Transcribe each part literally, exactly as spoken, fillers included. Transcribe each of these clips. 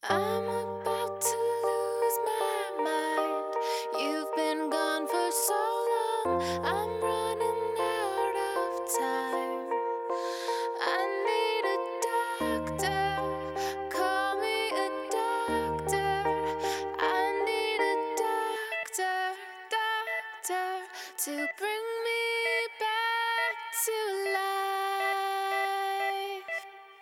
I'm about to lose my mind. You've been gone for so long, I'm running out of time. I need a doctor, call me a doctor. I need a doctor, doctor, to bring me back to life.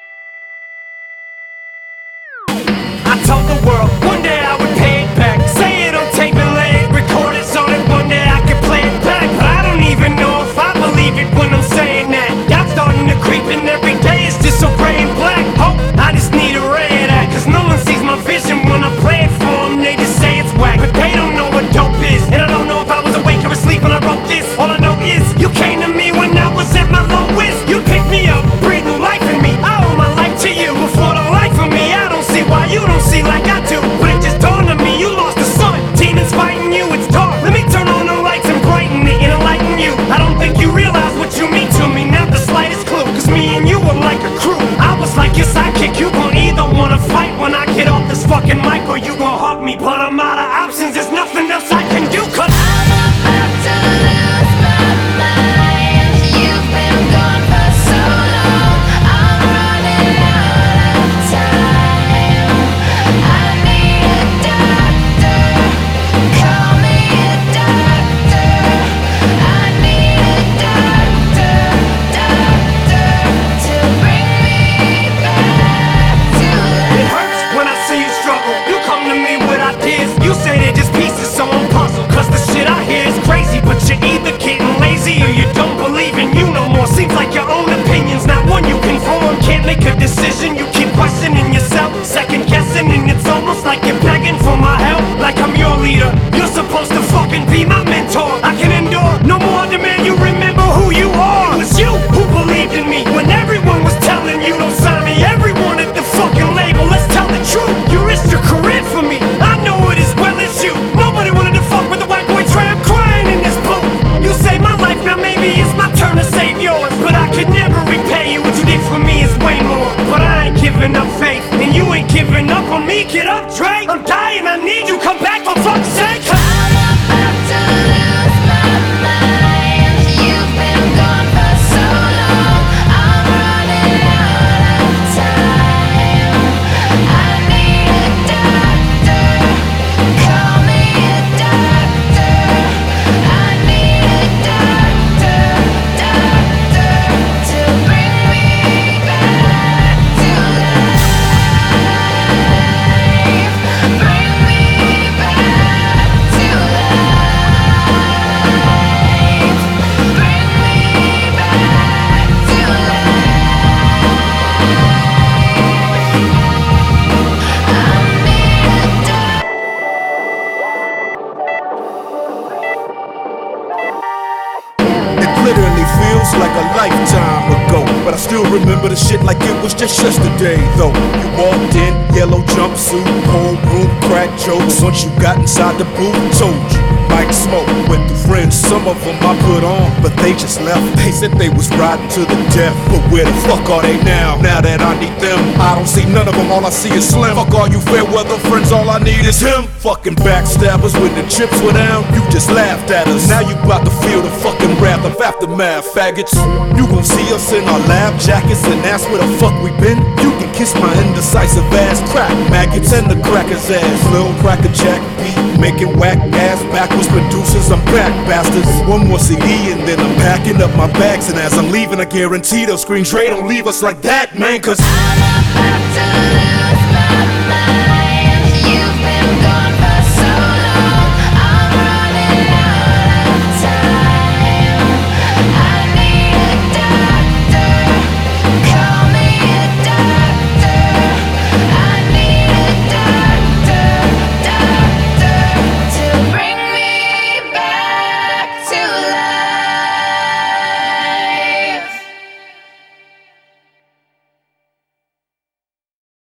I told the world one day I would pay it back. Say it on tape and let it record it so that one day I could play it back. But I don't even know if I believe it when I'm saying that. Y'all starting to creep and every day it's just so gray and black. Hope I just need a ray of that, cause no one sees my vision when I play it for them. They just say it's whack, but they don't know what dope is. And I don't know if I was awake or asleep when I wrote this. All I know is you came to me when I was at my lowest. You picked me up, breathed new life in me. I owe my life to you. Before the life of me, I don't see why you don't see like I do. But it just dawned on me, you lost the sun. Demons fighting you, it's dark. Let me turn on the lights and brighten it and enlighten you. I don't think you realize what you mean to me, not the slightest clue. Cause me and you were like a crew. I was like your sidekick, you gon' either wanna fight when I get off this fucking mic, or you gon' hug me. But I'm out of options, there's nothing else I can do. Cause I'm about to lose my mind. You've been gone for so long, I'm running out of time. I need a doctor, call me a doctor. I need a doctor, doctor, to bring me back to it life. hurts when I see you struggle. You come to me with ideas, you say they're just pieces, so I'm puzzled. Cause the shit I hear is crazy, but you're either getting lazy or you don't believe in you no more. Seems like your own opinion's not one you can form. Can't make a decision, you keep questioning yourself, second guessing, and it's almost like you're begging for my help. Like I'm your leader, you're supposed to fucking be my mentor. I can endure no more demand you remember who you are. It was you who believed in me when everyone was telling you don't sign me. Everyone at the fucking label, let's tell the truth. You risked your career for me, I know it as well as you. Nobody wanted to fuck with the white boy tramp crying in this booth. You saved my life, now maybe it's my turn to save yours. But I could never repay you, what you did for me is way more. But I ain't giving up faith, and you ain't giving up on me. Get up, Dre, I'm dying, I need you, come back for fuck's sake. I'm about to lose my mind. You've been gone for so long, I'm running out of time. I need a doctor, call me a doctor. I need a doctor, doctor, to bring me back to life. Bring me back to life. Bring me back to life. I need a doctor. It literally feels like a lifetime ago, but I still remember the shit like it was just yesterday though. You walked in, yellow jumpsuit, whole room, crack jokes. Once you got inside the booth, told you might smoke with the friends. Some of them I put on, but they just left. They said they was riding to the death, but where the fuck are they now? Now that I need them, I don't see none of them, all I see is Slim. Fuck all you fair weather friends, all I need is him. Fucking backstabbers, when the chips were down, you just laughed at us. Now you bout to feel the fucking wrath of aftermath, faggots. You gon' see us in our lab jackets and ask where the fuck we been. You can kiss my indecisive ass, crack maggots and the cracker's ass. Lil' cracker jack beat, making whack ass backwards producers. I'm back, bastards. One more C D and then I'm packing up my bags. And as I'm leaving, I guarantee they'll scream, Dre, don't leave us like that, man. Cause I'm about to lose